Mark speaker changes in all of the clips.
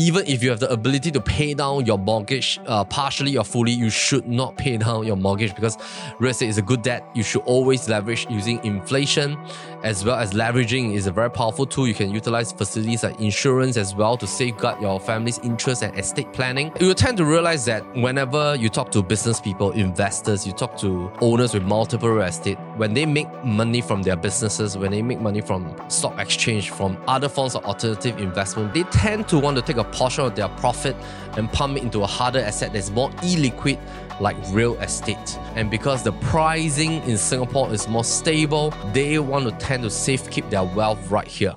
Speaker 1: even if you have the ability to pay down your mortgage partially or fully, you should not pay down your mortgage because real estate is a good debt. You should always leverage using inflation, as well as leveraging is a very powerful tool. You can utilize facilities like insurance as well to safeguard your family's interest and estate planning. You will tend to realize that whenever you talk to business people, investors, you talk to owners with multiple real estate, when they make money from their businesses, when they make money from stock exchange, from other forms of alternative investment, they tend to want to take a portion of their profit and pump it into a harder asset that's more illiquid, like real estate. And because the pricing in Singapore is more stable, they want to tend to safekeep their wealth right here.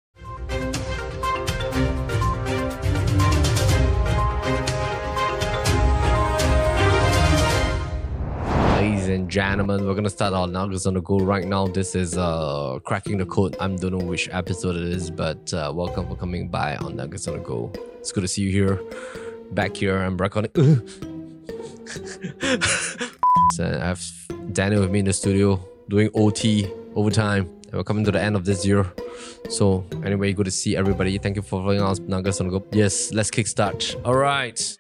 Speaker 1: Ladies and gentlemen, we're going to start our Nuggets on the Go right now. This is Cracking the Code. I don't know which episode it is, but welcome for coming by on Nuggets on the Go. It's good to see you here. Back here, I'm recording. So I have Daniel with me in the studio doing OT, overtime. And we're coming to the end of this year. So anyway, good to see everybody. Thank you for following us, Nuggets on the Go. Yes, let's kickstart. All right.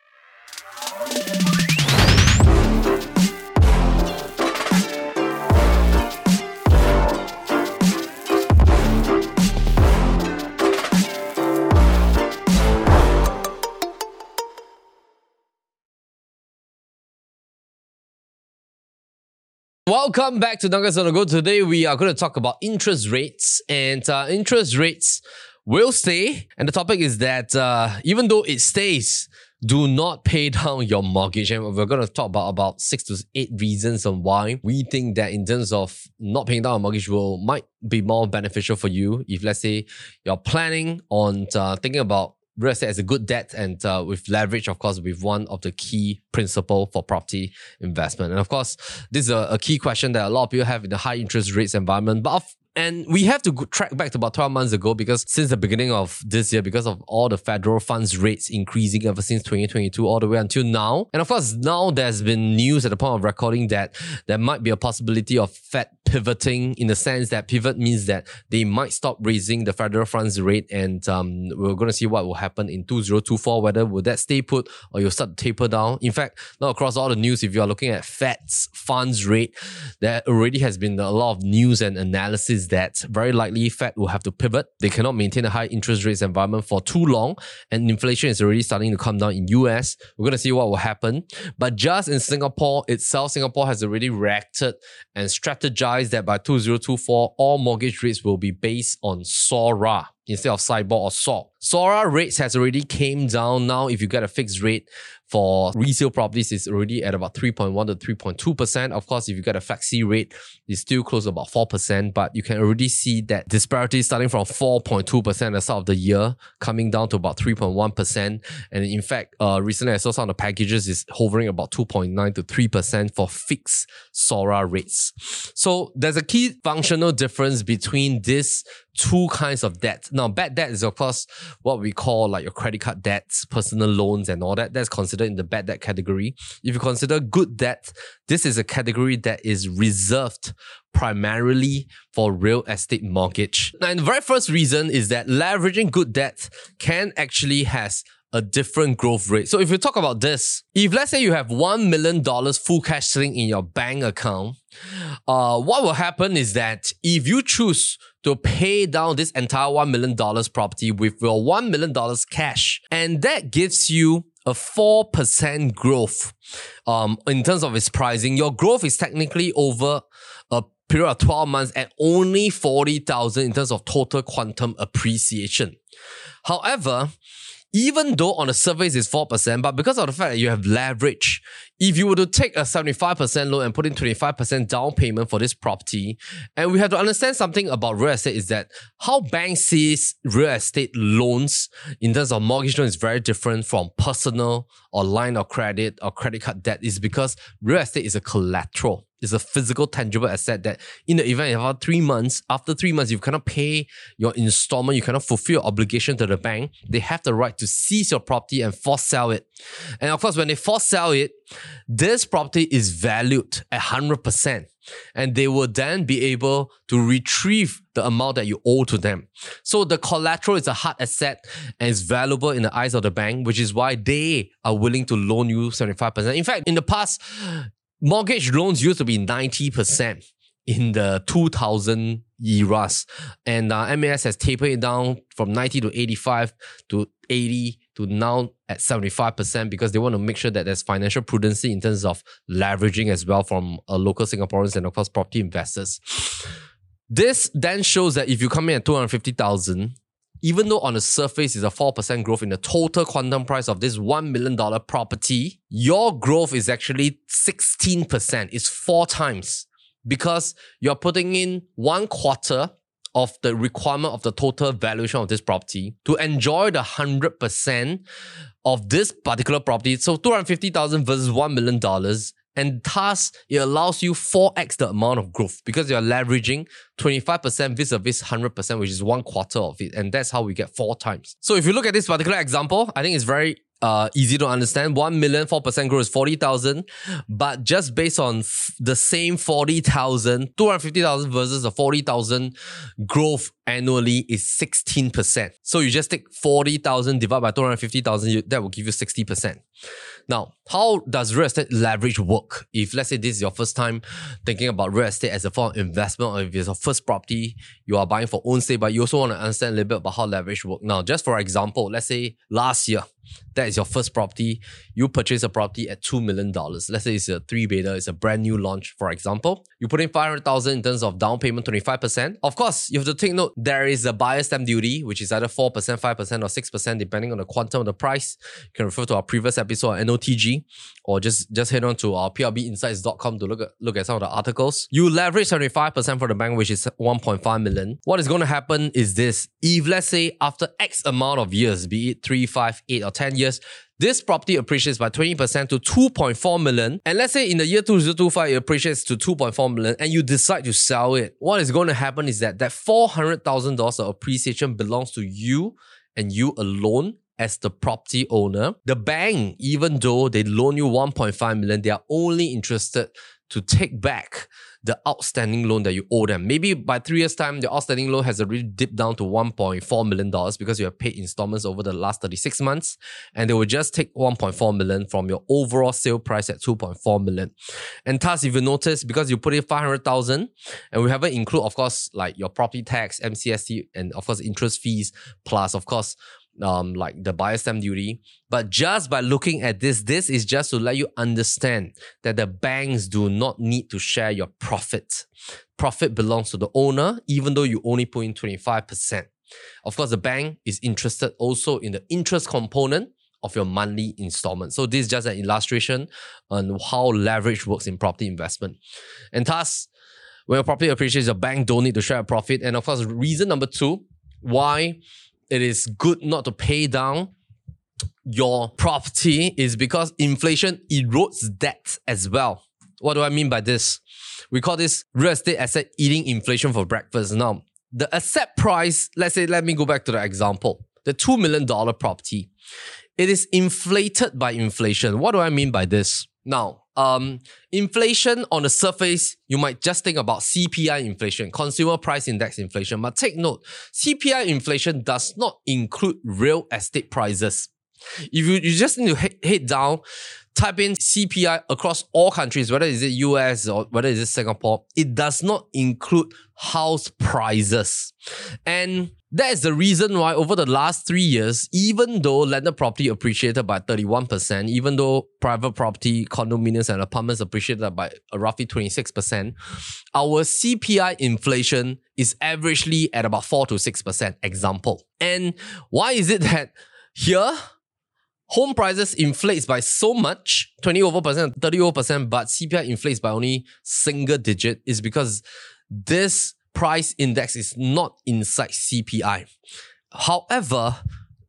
Speaker 1: Welcome back to Nuggets on the Go. Today we are going to talk about interest rates, and interest rates will stay. And the topic is that even though it stays, do not pay down your mortgage. And we're going to talk about 6 to 8 reasons on why we think that in terms of not paying down a mortgage might be more beneficial for you if, let's say, you're planning on thinking about real estate as a good debt, and with leverage, of course, with one of the key principle for property investment. And of course, this is a key question that a lot of people have in the high interest rates environment. And we have to track back to about 12 months ago, because since the beginning of this year, because of all the federal funds rates increasing ever since 2022 all the way until now. And of course, now there's been news at the point of recording that there might be a possibility of Fed pivoting, in the sense that pivot means that they might stop raising the federal funds rate, and we're going to see what will happen in 2024, whether will that stay put or you'll start to taper down. In fact, now across all the news, if you are looking at Fed's funds rate, there already has been a lot of news and analysis that very likely Fed will have to pivot. They cannot maintain a high interest rates environment for too long, and inflation is already starting to come down in US. We're going to see what will happen. But just in Singapore itself, Singapore has already reacted and strategized that by 2024, all mortgage rates will be based on SORA instead of SIBOR or SOR. SORA rates has already came down. Now, if you get a fixed rate for resale properties, it's already at about 3.1 to 3.2%. Of course, if you get a flexi rate, it's still close to about 4%, but you can already see that disparity starting from 4.2% at the start of the year, coming down to about 3.1%. And in fact, recently I saw some of the packages is hovering about 2.9 to 3% for fixed SORA rates. So there's a key functional difference between these two kinds of debt. Now, bad debt is of course what we call like your credit card debts, personal loans and all that. That's considered in the bad debt category. If you consider good debt, this is a category that is reserved primarily for real estate mortgage. Now, and the very first reason is that leveraging good debt can actually has a different growth rate. So if you talk about this, if let's say you have $1 million full cash sitting in your bank account, what will happen is that if you choose to pay down this entire $1 million property with your $1 million cash, and that gives you a 4% growth in terms of its pricing, your growth is technically over a period of 12 months at only 40,000 in terms of total quantum appreciation. However, even though on the surface it's 4%, but because of the fact that you have leverage, if you were to take a 75% loan and put in 25% down payment for this property, and we have to understand something about real estate is that how banks sees real estate loans in terms of mortgage loan is very different from personal or line of credit or credit card debt, is because real estate is a collateral. is a physical, tangible asset that in the event of after 3 months, you cannot pay your installment, you cannot fulfill your obligation to the bank, they have the right to seize your property and force sell it. And of course, when they force sell it, this property is valued at 100%. And they will then be able to retrieve the amount that you owe to them. So the collateral is a hard asset and is valuable in the eyes of the bank, which is why they are willing to loan you 75%. In fact, in the past, mortgage loans used to be 90% in the 2000 eras. And MAS has tapered it down from 90 to 85 to 80 to now at 75% because they want to make sure that there's financial prudency in terms of leveraging as well from local Singaporeans and of course property investors. This then shows that if you come in at 250,000, even though on the surface is a 4% growth in the total quantum price of this $1 million property, your growth is actually 16%. It's 4 times because you're putting in 1/4 of the requirement of the total valuation of this property to enjoy the 100% of this particular property. So 250,000 versus $1 million. And thus, it allows you 4x the amount of growth because you're leveraging 25% vis-a-vis 100%, which is 1/4 of it. And that's how we get 4 times. So if you look at this particular example, I think it's very easy to understand. 1 million, 4% growth is 40,000. But just based on the same 40,000, 250,000 versus the 40,000 growth annually is 16%. So you just take 40,000 divided by 250,000, that will give you 60%. Now, how does real estate leverage work? If let's say this is your first time thinking about real estate as a form of investment, or if it's your first property you are buying for own stay, but you also want to understand a little bit about how leverage works. Now, just for example, let's say last year, that is your first property, you purchase a property at $2 million. Let's say it's a 3-bedder, it's a brand new launch, for example. You put in 500,000 in terms of down payment, 25%. Of course, you have to take note, there is a buyer stamp duty, which is either 4%, 5% or 6%, depending on the quantum of the price. You can refer to our previous episode on NOTG, or just head on to our plbinsights.com to look at some of the articles. You leverage 75% for the bank, which is 1.5 million. What is going to happen is this. If let's say after X amount of years, be it 3, 5, 8 or 10 years, this property appreciates by 20% to 2.4 million. And let's say in the year 2025, it appreciates to 2.4 million and you decide to sell it. What is going to happen is that $400,000 of appreciation belongs to you and you alone as the property owner. The bank, even though they loan you 1.5 million, they are only interested to take back the outstanding loan that you owe them. Maybe by 3 years' time, the outstanding loan has already dipped down to $1.4 million because you have paid installments over the last 36 months. And they will just take $1.4 million from your overall sale price at $2.4 million. And thus, if you notice, because you put in $500,000, and we haven't include, of course, like your property tax, MCST, and of course, interest fees, plus, of course, like the buyer stamp duty. But just by looking at this is just to let you understand that the banks do not need to share your profit. Profit belongs to the owner, even though you only put in 25%. Of course, the bank is interested also in the interest component of your monthly installment. So this is just an illustration on how leverage works in property investment. And thus, when your property appreciates, the bank don't need to share a profit. And of course, reason number 2, why it is good not to pay down your property is because inflation erodes debt as well. What do I mean by this? We call this real estate asset eating inflation for breakfast. Now, the asset price, let me go back to the example. The $2 million property, it is inflated by inflation. What do I mean by this? Now, inflation on the surface, you might just think about CPI inflation, consumer price index inflation. But take note, CPI inflation does not include real estate prices. If you just need to head down, type in CPI across all countries, whether it's US or whether it's Singapore, it does not include house prices. And that is the reason why over the last 3 years, even though landed property appreciated by 31%, even though private property, condominiums and apartments appreciated by roughly 26%, our CPI inflation is averagely at about 4 to 6%, example. And why is it that here, home prices inflates by so much, 20 over percent, 30 over percent, but CPI inflates by only single digit is because this price index is not inside CPI. However,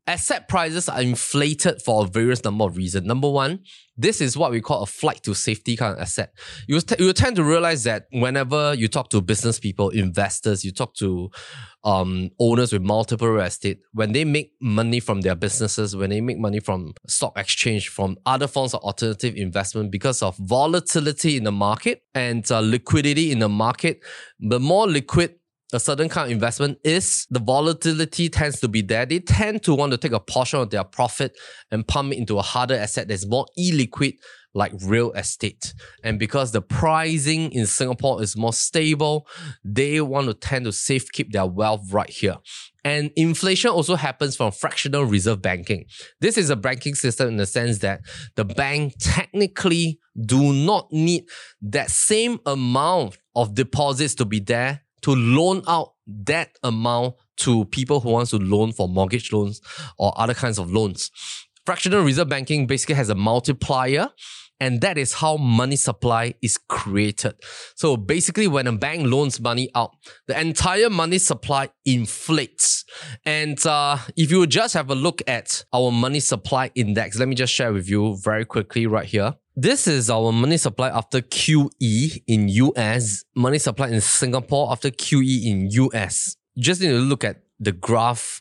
Speaker 1: asset prices are inflated for a various number of reasons. Number one, this is what we call a flight to safety kind of asset. You tend to realize that whenever you talk to business people, investors, you talk to owners with multiple real estate, when they make money from their businesses, when they make money from stock exchange, from other forms of alternative investment, because of volatility in the market and liquidity in the market, the more liquid a certain kind of investment is, the volatility tends to be there. They tend to want to take a portion of their profit and pump it into a harder asset that's more illiquid, like real estate. And because the pricing in Singapore is more stable, they want to tend to safekeep their wealth right here. And inflation also happens from fractional reserve banking. This is a banking system in the sense that the bank technically do not need that same amount of deposits to be there to loan out that amount to people who want to loan for mortgage loans or other kinds of loans. Fractional reserve banking basically has a multiplier, and that is how money supply is created. So basically, when a bank loans money out, the entire money supply inflates. And if you just have a look at our money supply index, let me just share with you very quickly right here. This is our money supply after QE in US, money supply in Singapore after QE in US. You just need to look at the graph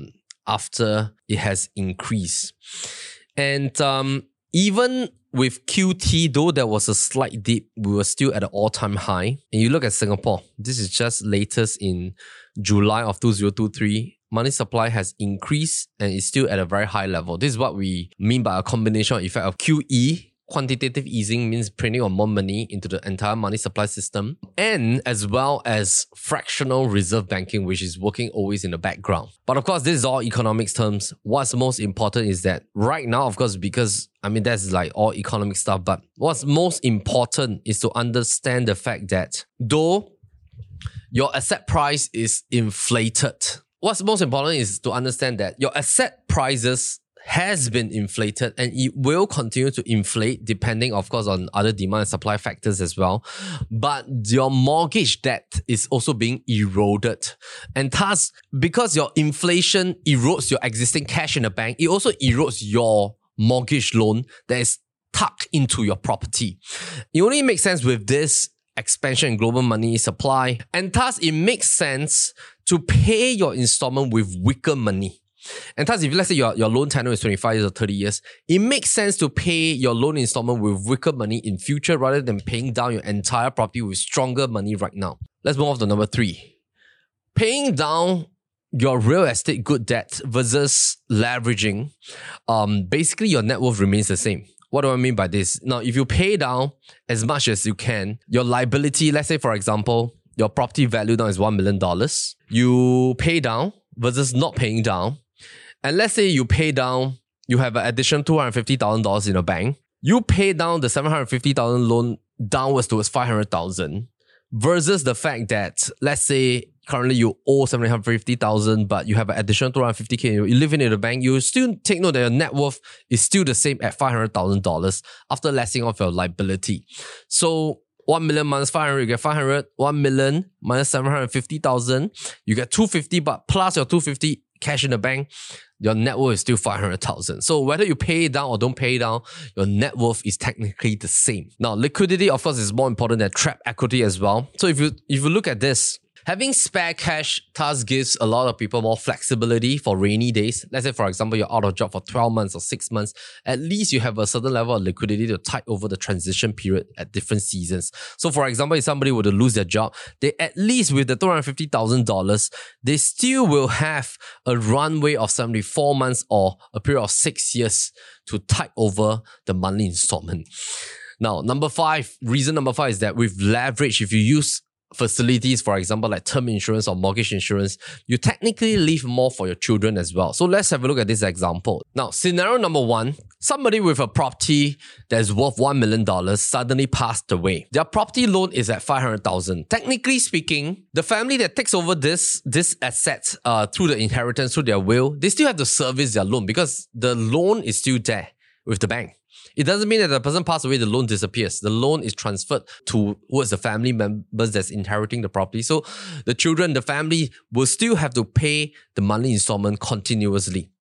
Speaker 1: after it has increased. And even with QT, though there was a slight dip, we were still at an all-time high. And you look at Singapore, this is just latest in July of 2023. Money supply has increased and is still at a very high level. This is what we mean by a combination effect of QE. Quantitative easing means printing of more money into the entire money supply system, and as well as fractional reserve banking, which is working always in the background. But of course, this is all economics terms. What's most important is that right now, of course, because that's like all economic stuff, but what's most important is to understand the fact that though your asset price is inflated, what's most important is to understand that your asset prices has been inflated and it will continue to inflate depending, of course, on other demand and supply factors as well. But your mortgage debt is also being eroded. And thus, because your inflation erodes your existing cash in the bank, it also erodes your mortgage loan that is tucked into your property. It only makes sense with this expansion in global money supply. And thus, it makes sense to pay your installment with weaker money. And thus, if let's say your loan tenure is 25 years or 30 years, it makes sense to pay your loan installment with weaker money in future rather than paying down your entire property with stronger money right now. Let's move on to number 3. Paying down your real estate good debt versus leveraging. Basically, your net worth remains the same. What do I mean by this? Now, if you pay down as much as you can, your liability, let's say for example, your property value now is $1 million. You pay down versus not paying down. And let's say you pay down, you have an additional $250,000 in a bank. You pay down the $750,000 loan downwards towards $500,000 versus the fact that, let's say, currently you owe $750,000, but you have an additional $250K, you live in the bank, you still take note that your net worth is still the same at $500,000 after lessing off your liability. So 1 million minus 500, you get 500. 1 million minus 750,000, you get 250, but plus your 250 cash in the bank, your net worth is still 500,000. So whether you pay it down or don't pay it down, your net worth is technically the same. Now, liquidity, of course, is more important than trapped equity as well. So if you look at this, having spare cash thus gives a lot of people more flexibility for rainy days. Let's say, for example, you're out of job for 12 months or 6 months. At least you have a certain level of liquidity to tide over the transition period at different seasons. So, for example, if somebody were to lose their job, they at least with the $250,000, they still will have a runway of 74 months or a period of 6 years to tide over the monthly installment. Now, reason number 5 is that with leverage, if you use facilities, for example, like term insurance or mortgage insurance, you technically leave more for your children as well. So let's have a look at this example. Now, scenario number 1, somebody with a property that's worth $1 million suddenly passed away. Their property loan is at $500,000. Technically speaking, the family that takes over this asset through the inheritance, through their will, they still have to service their loan because the loan is still there with the bank. It doesn't mean that the person passed away, the loan disappears. The loan is transferred towards the family members that's inheriting the property. So the children, the family will still have to pay the monthly installment continuously.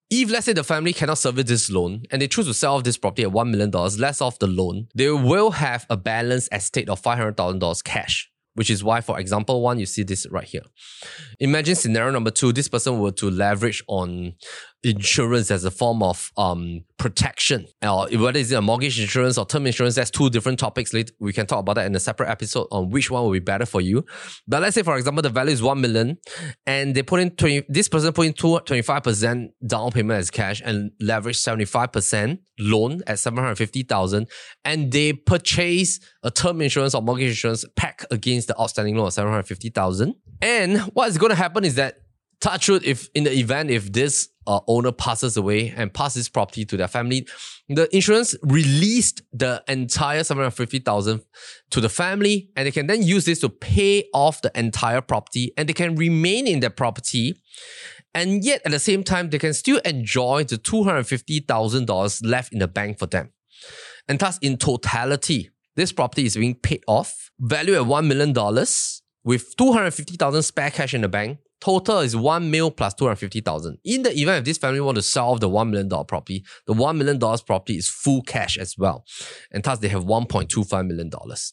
Speaker 1: If let's say the family cannot service this loan and they choose to sell off this property at $1 million less off the loan, they will have a balanced estate of $500,000 cash. Which is why, for example, one, you see this right here. Imagine scenario number 2, this person were to leverage on insurance as a form of protection. Or whether it's a mortgage insurance or term insurance, that's 2 different topics. We can talk about that in a separate episode on which one will be better for you. But let's say, for example, the value is 1 million and they put in this person put in 25% down payment as cash and leverage 75% loan at 750,000, and they purchase a term insurance or mortgage insurance pack against the outstanding loan of 750,000. And what is going to happen is that, touch wood, if in the event if this owner passes away and passes this property to their family, the insurance released the entire 750,000 to the family, and they can then use this to pay off the entire property, and they can remain in their property. And yet, at the same time, they can still enjoy the $250,000 left in the bank for them. And thus, in totality, this property is being paid off, valued at $1 million, with $250,000 spare cash in the bank. Total is $1 million plus $250,000. In the event if this family want to sell off the $1 million property, the $1 million property is full cash as well. And thus, they have $1.25 million.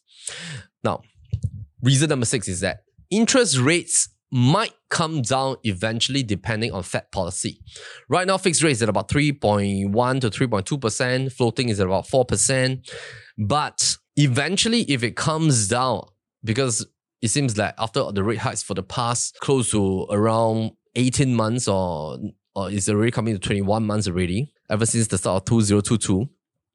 Speaker 1: Now, reason number 6 is that interest rates might come down eventually depending on Fed policy. Right now, fixed rate is at about 3.1 to 3.2%. Floating is at about 4%. But eventually, if it comes down, because it seems like after the rate hikes for the past close to around 18 months or it's already coming to 21 months already, ever since the start of 2022,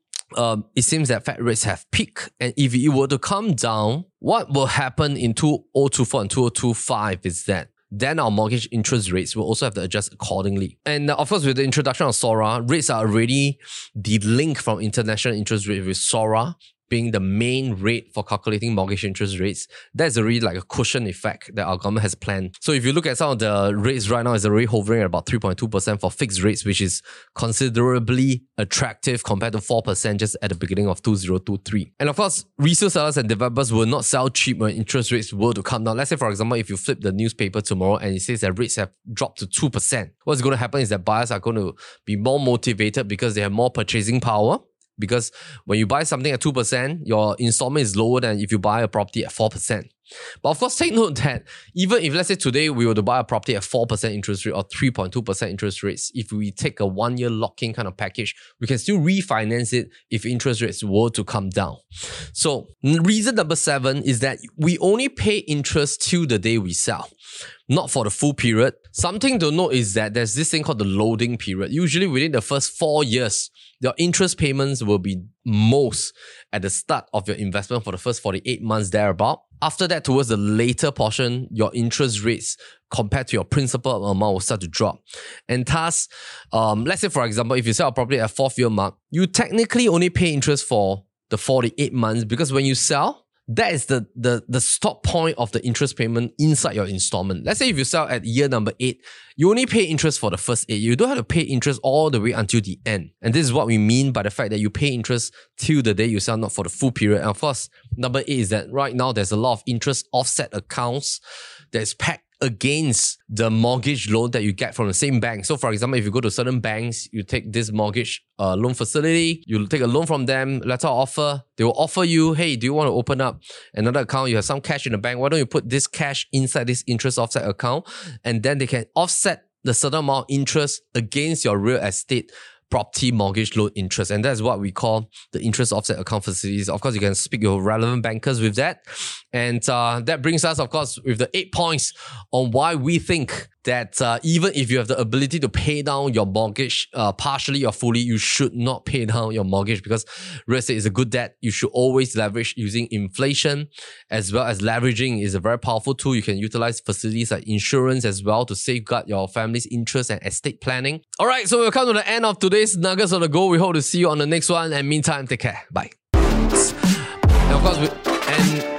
Speaker 1: it seems that Fed rates have peaked. And if it were to come down, what will happen in 2024 and 2025 is that then our mortgage interest rates will also have to adjust accordingly. And of course, with the introduction of SORA, rates are already de-linked from international interest rate, with SORA being the main rate for calculating mortgage interest rates. That's already like a cushion effect that our government has planned. So if you look at some of the rates right now, it's already hovering at about 3.2% for fixed rates, which is considerably attractive compared to 4% just at the beginning of 2023. And of course, resale sellers and developers will not sell cheap when interest rates were to come down. Let's say, for example, if you flip the newspaper tomorrow and it says that rates have dropped to 2%, what's going to happen is that buyers are going to be more motivated because they have more purchasing power. Because when you buy something at 2%, your installment is lower than if you buy a property at 4%. But of course, take note that even if, let's say today, we were to buy a property at 4% interest rate or 3.2% interest rates, if we take a 1-year lock-in kind of package, we can still refinance it if interest rates were to come down. So reason number 7 is that we only pay interest till the day we sell, not for the full period. Something to note is that there's this thing called the loading period. Usually within the first 4 years, your interest payments will be most at the start of your investment for the first 48 months thereabout. After that, towards the later portion, your interest rates compared to your principal amount will start to drop. And thus, let's say, for example, if you sell a property at 4th year mark, you technically only pay interest for the 48 months because when you sell, that is the stop point of the interest payment inside your installment. Let's say if you sell at year number 8, you only pay interest for the first 8. You don't have to pay interest all the way until the end. And this is what we mean by the fact that you pay interest till the day you sell, not for the full period. And of course, number 8 is that right now there's a lot of interest offset accounts that's packed against the mortgage loan that you get from the same bank. So for example, if you go to certain banks, you take this mortgage loan facility, you take a loan from them, letter of offer, they will offer you, hey, do you want to open up another account? You have some cash in the bank. Why don't you put this cash inside this interest offset account? And then they can offset the certain amount of interest against your real estate property mortgage loan interest. And that's what we call the interest offset account facilities. Of course, you can speak to your relevant bankers with that. And that brings us, of course, with the 8 points on why we think that even if you have the ability to pay down your mortgage partially or fully, you should not pay down your mortgage because real estate is a good debt. You should always leverage using inflation, as well as leveraging is a very powerful tool. You can utilize facilities like insurance as well to safeguard your family's interest and estate planning. All right, so we've come to the end of today's Nuggets on the Go. We hope to see you on the next one. And meantime, take care. Bye. And of course,